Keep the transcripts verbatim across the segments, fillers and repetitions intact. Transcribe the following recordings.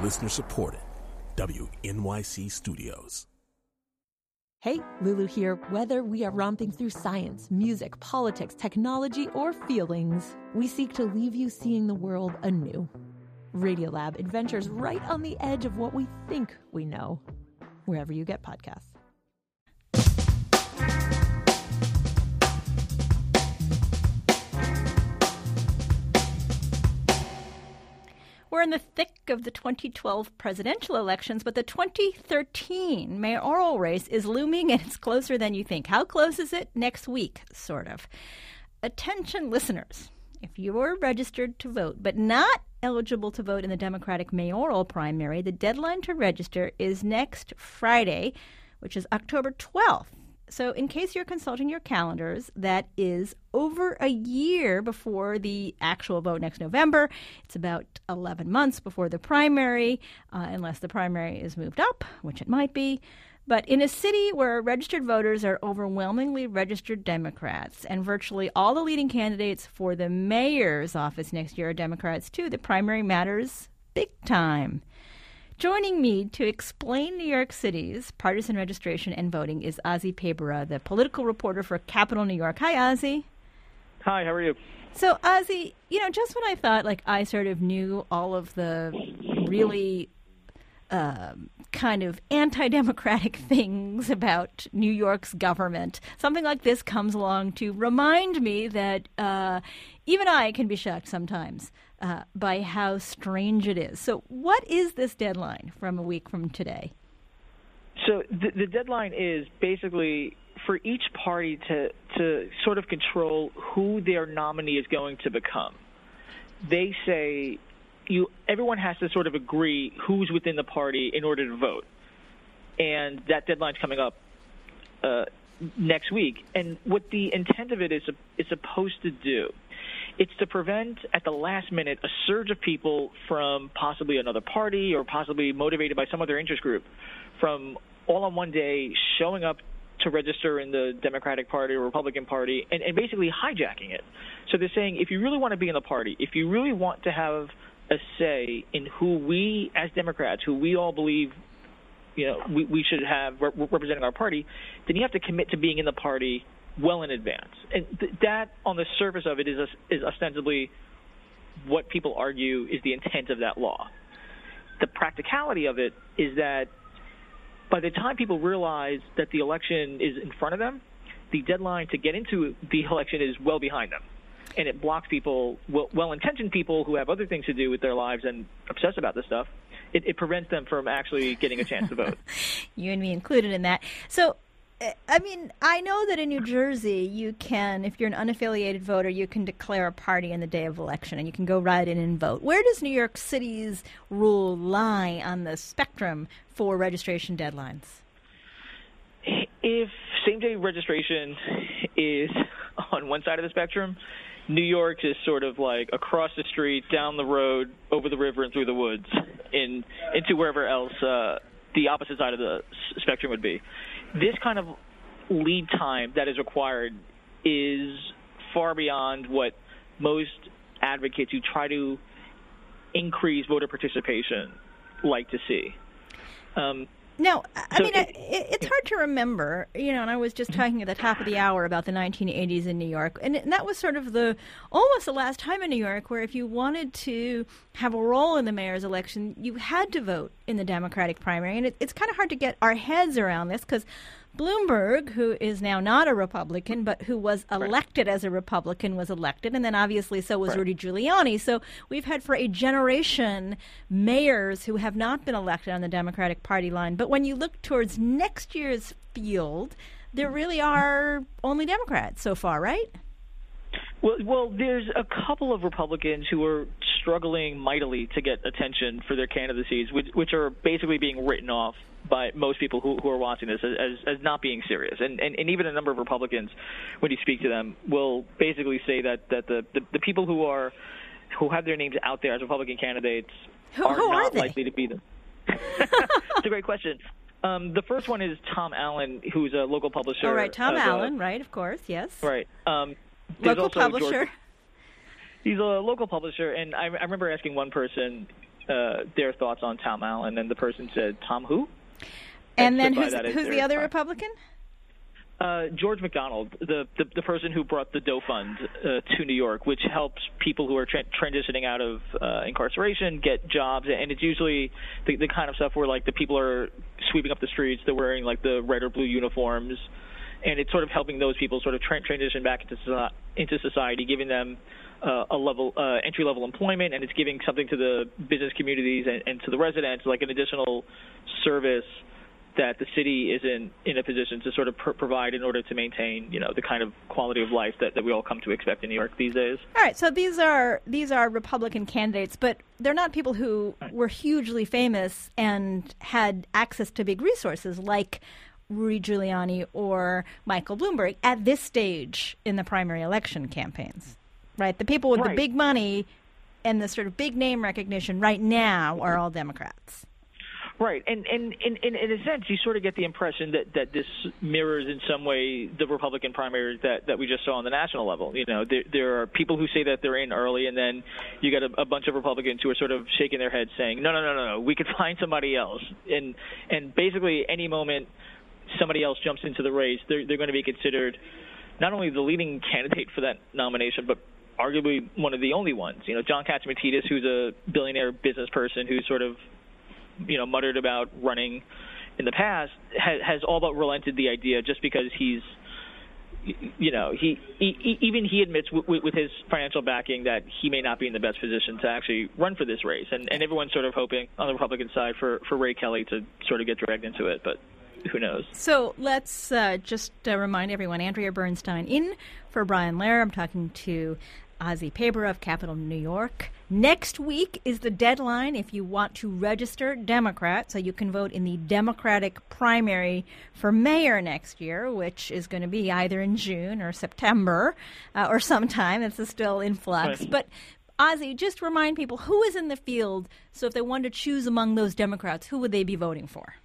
Listener supported. W N Y C Studios. Hey, Lulu here. Whether we are romping through science, music, politics, technology, or feelings, we seek to leave you seeing the world anew. Radiolab adventures right on the edge of what we think we know, wherever you get podcasts. We're in the thick of the twenty twelve presidential elections, but the twenty thirteen mayoral race is looming, and it's closer than you think. How close is it? Next week, sort of. Attention, listeners. If you're registered to vote but not eligible to vote in the Democratic mayoral primary, the deadline to register is next Friday, which is October twelfth. So in case you're consulting your calendars, that is over a year before the actual vote next November. It's about eleven months before the primary, uh, unless the primary is moved up, which it might be. But in a city where registered voters are overwhelmingly registered Democrats, and virtually all the leading candidates for the mayor's office next year are Democrats too, the primary matters big time. Joining me to explain New York City's partisan registration and voting is Ozzy Pabera, the political reporter for Capital New York. Hi, Ozzy. Hi, how are you? So, Ozzy, you know, just when I thought, like, I sort of knew all of the really uh, kind of anti-democratic things about New York's government, something like this comes along to remind me that uh, even I can be shocked sometimes uh, by how strange it is. So what is this deadline from a week from today? So the, the deadline is basically for each party to, to sort of control who their nominee is going to become. They say you everyone has to sort of agree who's within the party in order to vote. And that deadline's coming up uh, next week. And what the intent of it is, is supposed to do, it's to prevent, at the last minute, a surge of people from possibly another party or possibly motivated by some other interest group from all on one day showing up to register in the Democratic Party or Republican Party and, and basically hijacking it. So they're saying if you really want to be in the party, if you really want to have a say in who we, as Democrats, who we all believe you know, we, we should have re- representing our party, then you have to commit to being in the party well in advance. And th- that, on the surface of it, is, is ostensibly what people argue is the intent of that law. The practicality of it is that by the time people realize that the election is in front of them, the deadline to get into the election is well behind them. And it blocks people, well, well-intentioned people who have other things to do with their lives and obsess about this stuff. It, it prevents them from actually getting a chance to vote. You and me included in that. So, I mean, I know that in New Jersey, you can, if you're an unaffiliated voter, you can declare a party in the day of election, and you can go right in and vote. Where does New York City's rule lie on the spectrum for registration deadlines? If same-day registration is on one side of the spectrum, New York is sort of like across the street, down the road, over the river, and through the woods, in into wherever else uh, the opposite side of the spectrum would be. This kind of lead time that is required is far beyond what most advocates who try to increase voter participation like to see. Um, Now, I so mean, it, it, it's hard to remember, you know, and I was just talking at the top of the hour about the nineteen eighties in New York, and, and that was sort of the, almost the last time in New York where if you wanted to have a role in the mayor's election, you had to vote in the Democratic primary, and it, it's kind of hard to get our heads around this because Bloomberg, who is now not a Republican, but who was elected right. as a Republican, was elected, and then obviously so was right. Rudy Giuliani. So we've had for a generation mayors who have not been elected on the Democratic Party line. But when you look towards next year's field, there really are only Democrats so far, right? Well, well, there's a couple of Republicans who are struggling mightily to get attention for their candidacies, which, which are basically being written off by most people who, who are watching this as, as not being serious. And, and, and even a number of Republicans, when you speak to them, will basically say that, that the, the, the people who are who have their names out there as Republican candidates who, are who not are likely to be them. It's a great question. Um, the first one is Tom Allen, who's a local publisher. All right, Tom uh, Allen, right, of course, yes. Right. Um, local publisher. George, he's a local publisher, and I, I remember asking one person, uh, their thoughts on Tom Allen, and the person said, "Tom who?" And, and then who's, who's the other response. Republican? Uh, George McDonald, the, the the person who brought the Doe Fund uh, to New York, which helps people who are tra- transitioning out of uh, incarceration get jobs, and it's usually the, the kind of stuff where like the people are sweeping up the streets, they're wearing like the red or blue uniforms, and it's sort of helping those people sort of tra- transition back into so- into society, giving them uh, a level uh, entry level employment, and it's giving something to the business communities and, and to the residents, like an additional service that the city isn't in a position to sort of pr- provide in order to maintain, you know, the kind of quality of life that, that we all come to expect in New York these days. All right, so these are these are Republican candidates, but they're not people who were hugely famous and had access to big resources like Rudy Giuliani or Michael Bloomberg at this stage in the primary election campaigns, right? The people with right. the big money and the sort of big name recognition right now are all Democrats. Right, and, and, and, and in a sense, you sort of get the impression that, that this mirrors in some way the Republican primaries that, that we just saw on the national level. You know, there, there are people who say that they're in early, and then you got a, a bunch of Republicans who are sort of shaking their heads saying, no, no, no, no, no, we could find somebody else. And and basically any moment somebody else jumps into the race, they're, they're going to be considered not only the leading candidate for that nomination, but arguably one of the only ones. You know, John Catsimatidis, who's a billionaire business person who's sort of you know, muttered about running in the past, has, has all but relented the idea just because he's, you know, he, he even he admits w- with his financial backing that he may not be in the best position to actually run for this race. And, and everyone's sort of hoping on the Republican side for, for Ray Kelly to sort of get dragged into it, but who knows? So let's uh, just uh, remind everyone, Andrea Bernstein in for Brian Lehrer. I'm talking to Ozzy Paber of Capital New York. Next week is the deadline if you want to register Democrat, so you can vote in the Democratic primary for mayor next year, which is going to be either in June or September uh, or sometime. It's still in flux. Right. But Ozzy, just remind people who is in the field, so if they wanted to choose among those Democrats, who would they be voting for?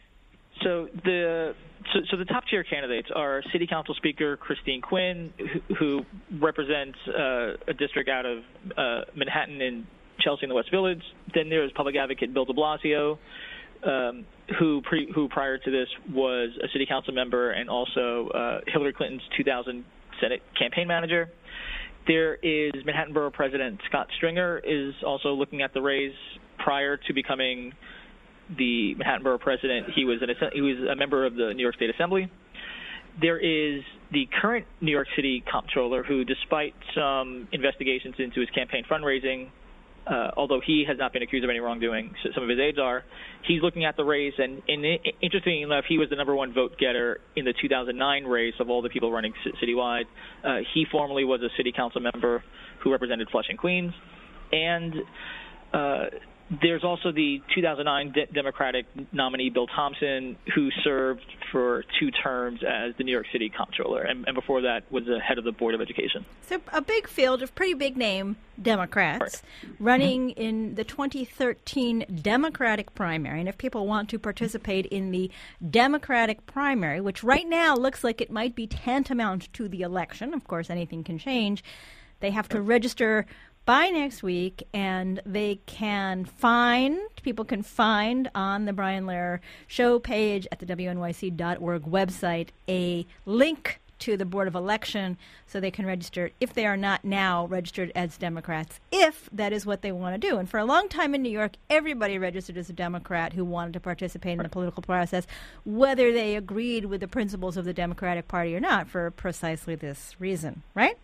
So the so, so the top tier candidates are City Council Speaker Christine Quinn, who, who represents uh, a district out of uh, Manhattan and Chelsea in the West Village. Then there's Public Advocate Bill de Blasio, um, who pre, who prior to this was a city council member and also uh, Hillary Clinton's two thousand Senate campaign manager. There is Manhattan Borough President Scott Stringer is also looking at the race. Prior to becoming the Manhattan Borough President, he was an he was a member of the New York State Assembly. There is the current New York City Comptroller, who, despite some investigations into his campaign fundraising, uh, although he has not been accused of any wrongdoing, so some of his aides are, he's looking at the race. And, and interestingly enough, he was the number one vote getter in the two thousand nine race of all the people running c- citywide. Uh, he formerly was a city council member who represented Flushing, Queens, and uh, there's also the two thousand nine de- Democratic nominee, Bill Thompson, who served for two terms as the New York City Comptroller, and, and before that was the head of the Board of Education. So a big field of pretty big name Democrats right. running mm-hmm. in the twenty thirteen Democratic primary. And if people want to participate in the Democratic primary, which right now looks like it might be tantamount to the election, of course anything can change, they have to register by next week, and they can find, people can find on the Brian Lehrer show page at the W N Y C dot org website a link to the Board of Election so they can register if they are not now registered as Democrats, if that is what they want to do. And for a long time in New York, everybody registered as a Democrat who wanted to participate in the political process, whether they agreed with the principles of the Democratic Party or not, for precisely this reason, right?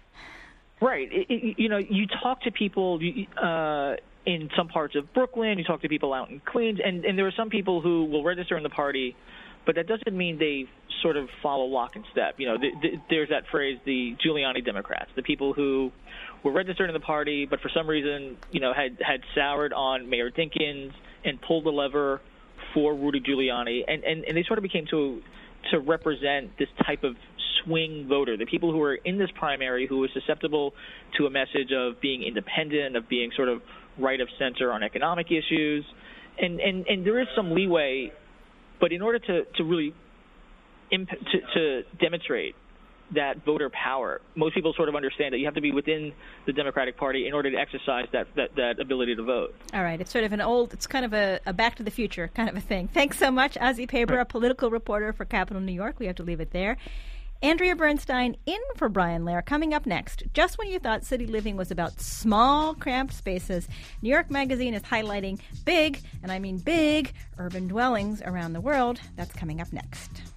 Right. It, it, you know, you talk to people uh, in some parts of Brooklyn, you talk to people out in Queens, and, and there are some people who will register in the party, but that doesn't mean they sort of follow lock and step. You know, th- th- there's that phrase, the Giuliani Democrats, the people who were registered in the party, but for some reason, you know, had, had soured on Mayor Dinkins and pulled the lever for Rudy Giuliani, and, and, and they sort of became to to represent this type of swing voter, the people who are in this primary who are susceptible to a message of being independent, of being sort of right of center on economic issues. And, and, and there is some leeway, but in order to, to really imp- to, to demonstrate that voter power. Most people sort of understand that you have to be within the Democratic Party in order to exercise that, that, that ability to vote. All right. It's sort of an old, it's kind of a, a back to the future kind of a thing. Thanks so much, Ozzie Paber, right. a political reporter for Capital New York. We have to leave it there. Andrea Bernstein in for Brian Lehrer. Coming up next, just when you thought city living was about small, cramped spaces, New York Magazine is highlighting big, and I mean big, urban dwellings around the world. That's coming up next.